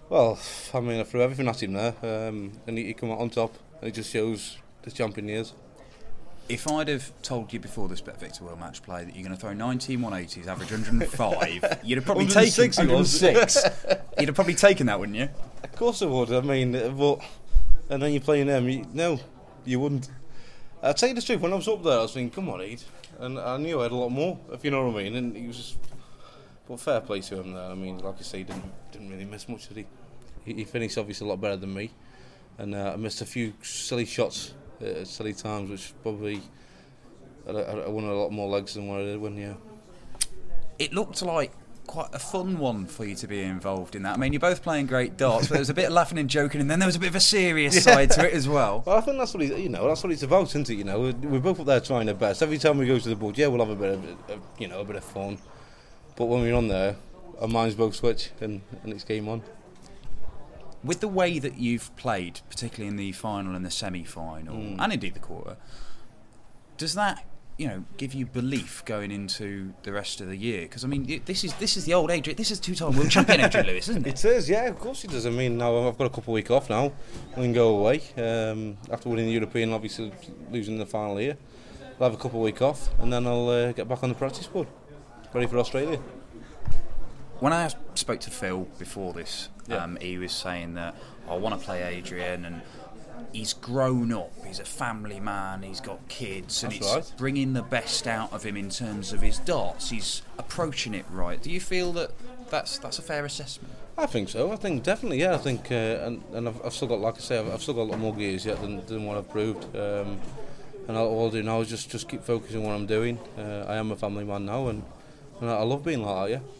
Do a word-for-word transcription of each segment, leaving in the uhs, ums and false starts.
Well, I mean, I threw everything at him there, um, and he, he come out on top, and it just shows the champion he is. If I'd have told you before this Bet Victor World Match Play that you're going to throw nineteen one eighties, average one hundred five, you'd have probably taken one hundred six. You'd have probably taken that, wouldn't you? Of course I would. I mean, but and then you're playing them. You, no, you wouldn't. I'll tell you the truth. When I was up there, I was thinking, "Come on, Ed," and I knew I had a lot more, if you know what I mean. And he was just, but fair play to him there. I mean, like I say, he didn't didn't really miss much, did he? He, he finished obviously a lot better than me, and uh, I missed a few silly shots at silly times, which probably I, I won a lot more legs than what I did when, yeah. It looked like quite a fun one for you to be involved in that. I mean, you're both playing great darts, but there was a bit of laughing and joking, and then there was a bit of a serious yeah. side to it as well. Well, I think that's what he, you know, that's what it's about, isn't it? You know, we're, we're both up there trying our best. Every time we go to the board, yeah, we'll have a bit of, a, you know, a bit of fun. But when we're on there, our minds both switch, and, and it's game on. With the way that you've played, particularly in the final and the semi-final, mm. and indeed the quarter, does that, you know, give you belief going into the rest of the year? Because I mean, this is this is the old Adrian. This is two-time world champion Adrian Lewis, isn't it? It is, yeah. Of course it does. I mean, now I've got a couple of weeks off now. We can go away um, after winning the European, obviously losing the final here. I'll have a couple of weeks off, and then I'll uh, get back on the practice board, ready for Australia. When I spoke to Phil before this, yeah. um, he was saying that I want to play Adrian, and he's grown up, he's a family man, he's got kids, and That's it's right. bringing the best out of him in terms of his darts. He's approaching it right. Do you feel that that's that's a fair assessment? I think so. I think definitely, yeah. I think, uh, and, and I've, I've still got, like I say, I've, I've still got a lot more gears yet than, than what I've proved. Um, and all I'll do now is just, just keep focusing on what I'm doing. Uh, I am a family man now, and, and I love being like that, yeah.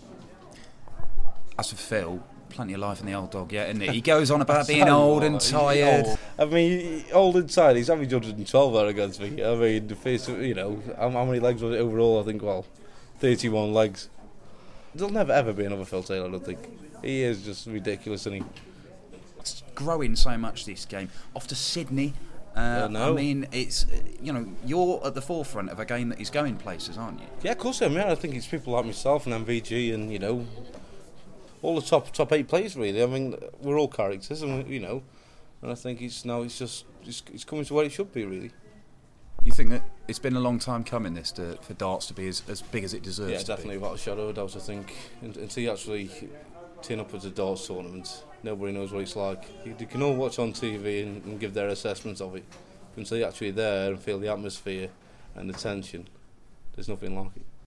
As for Phil, plenty of life in the old dog yet, isn't it? He goes on about being old and tired. Old. I mean, old and tired. He's averaged one hundred twelve there against me. I mean, the face, you know, how, how many legs was it overall? I think, well, thirty-one legs. There'll never ever be another Phil Taylor, I don't think. He is just ridiculous, isn't he? It's growing so much, this game. Off to Sydney. Uh, I know. I mean, it's, you know, you're at the forefront of a game that is going places, aren't you? Yeah, of course I am. Yeah, I think it's people like myself and M V G and, you know, all the top top eight players, really. I mean, we're all characters, and we, you know, and I think it's now it's just it's, it's coming to where it should be, really. You think that it's been a long time coming, this, to, for darts to be as, as big as it deserves? Yeah, to definitely, be? without a shadow of a doubt. I think until you actually turn up at a darts tournament, nobody knows what it's like. You, you can all watch on T V and, and give their assessments of it, but until you're actually there and feel the atmosphere and the tension, there's nothing like it.